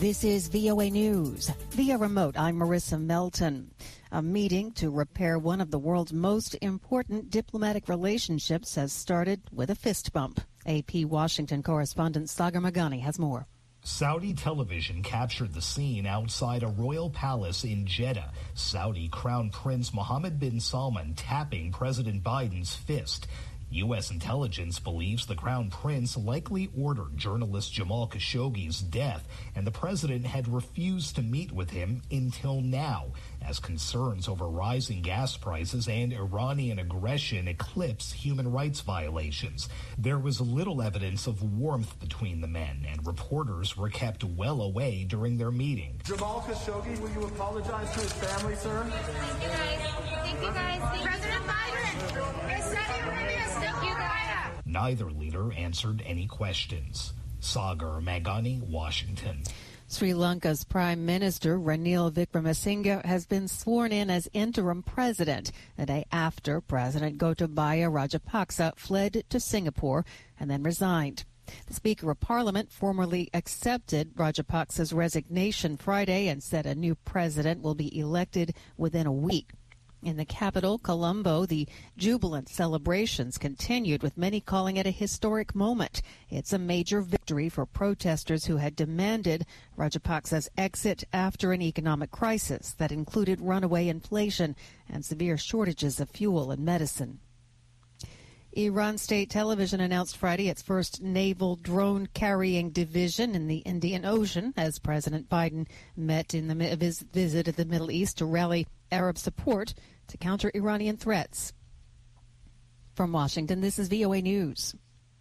This is VOA News. Via remote, I'm Marissa Melton. A meeting to repair one of the world's most important diplomatic relationships has started with a fist bump. AP Washington correspondent Sagar Meghani has more. Saudi television captured the scene outside a royal palace in Jeddah. Saudi Crown Prince Mohammed bin Salman tapping President Biden's fist. U.S. intelligence believes the Crown Prince likely ordered journalist Jamal Khashoggi's death, and the president had refused to meet with him until now, as concerns over rising gas prices and Iranian aggression eclipse human rights violations. There was little evidence of warmth between the men, and reporters were kept well away during their meeting. Jamal Khashoggi, will you apologize to his family, sir? Thank you, guys. Thank you, guys. President Biden, is Saudi Arabia still you guys? Neither leader answered any questions. Sagar Meghani, Washington. Sri Lanka's Prime Minister Ranil Wickremesinghe has been sworn in as interim president the day after President Gotabaya Rajapaksa fled to Singapore and then resigned. The Speaker of Parliament formally accepted Rajapaksa's resignation Friday and said a new president will be elected within a week. In the capital, Colombo, the jubilant celebrations continued, with many calling it a historic moment. It's a major victory for protesters who had demanded Rajapaksa's exit after an economic crisis that included runaway inflation and severe shortages of fuel and medicine. Iran State Television announced Friday its first naval drone-carrying division in the Indian Ocean as President Biden met in his visit to the Middle East to rally Arab support to counter Iranian threats. From Washington, this is VOA News.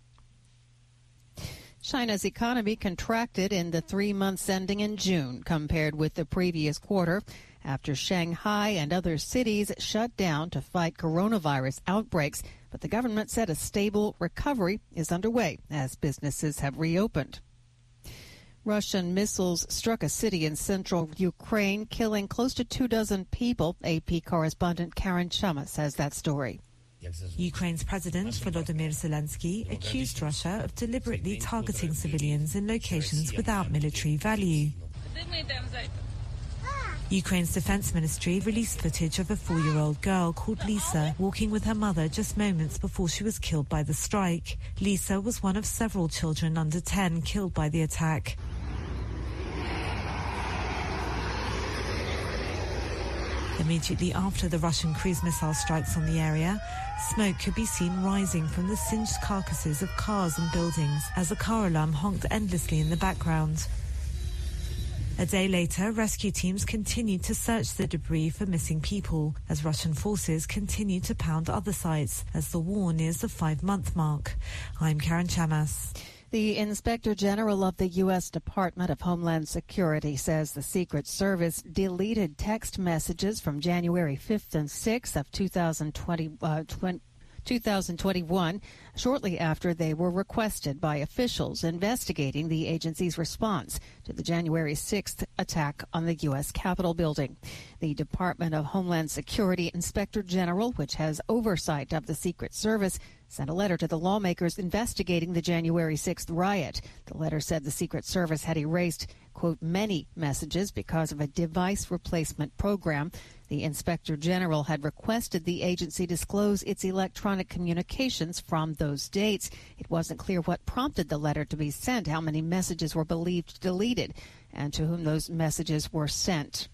China's economy contracted in the 3 months ending in June compared with the previous quarter after Shanghai and other cities shut down to fight coronavirus outbreaks. But the government said a stable recovery is underway as businesses have reopened. Russian missiles struck a city in central Ukraine, killing close to 24 people. AP correspondent Karen Chamas has that story. Ukraine's President Volodymyr Zelensky accused Russia of deliberately targeting civilians in locations without military value. Ukraine's defense ministry released footage of a 4-year-old girl called Lisa walking with her mother just moments before she was killed by the strike. Lisa was one of several children under 10 killed by the attack. Immediately after the Russian cruise missile strikes on the area, smoke could be seen rising from the singed carcasses of cars and buildings as a car alarm honked endlessly in the background. A day later, rescue teams continued to search the debris for missing people as Russian forces continue to pound other sites as the war nears the 5-month mark. I'm Karen Chamas. The Inspector General of the U.S. Department of Homeland Security says the Secret Service deleted text messages from January 5th and 6th of 2021, shortly after they were requested by officials investigating the agency's response to the January 6th attack on the U.S. Capitol building. The Department of Homeland Security Inspector General, which has oversight of the Secret Service, sent a letter to the lawmakers investigating the January 6th riot. The letter said the Secret Service had erased, quote, many messages because of a device replacement program. The Inspector General had requested the agency disclose its electronic communications from those dates. It wasn't clear what prompted the letter to be sent, how many messages were believed deleted, and to whom those messages were sent.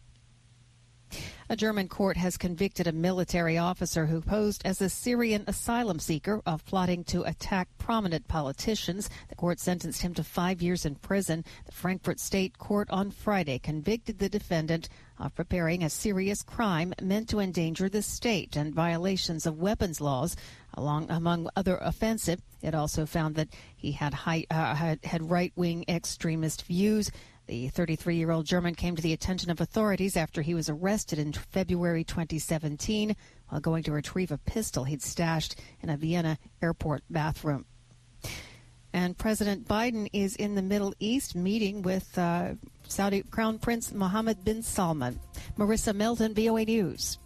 A German court has convicted a military officer who posed as a Syrian asylum seeker of plotting to attack prominent politicians. The court sentenced him to 5 years in prison. The Frankfurt State Court on Friday convicted the defendant of preparing a serious crime meant to endanger the state and violations of weapons laws, among other offenses. It also found that he had right-wing extremist views. The 33-year-old German came to the attention of authorities after he was arrested in February 2017 while going to retrieve a pistol he'd stashed in a Vienna airport bathroom. And President Biden is in the Middle East meeting with Saudi Crown Prince Mohammed bin Salman. Marissa Melton, VOA News.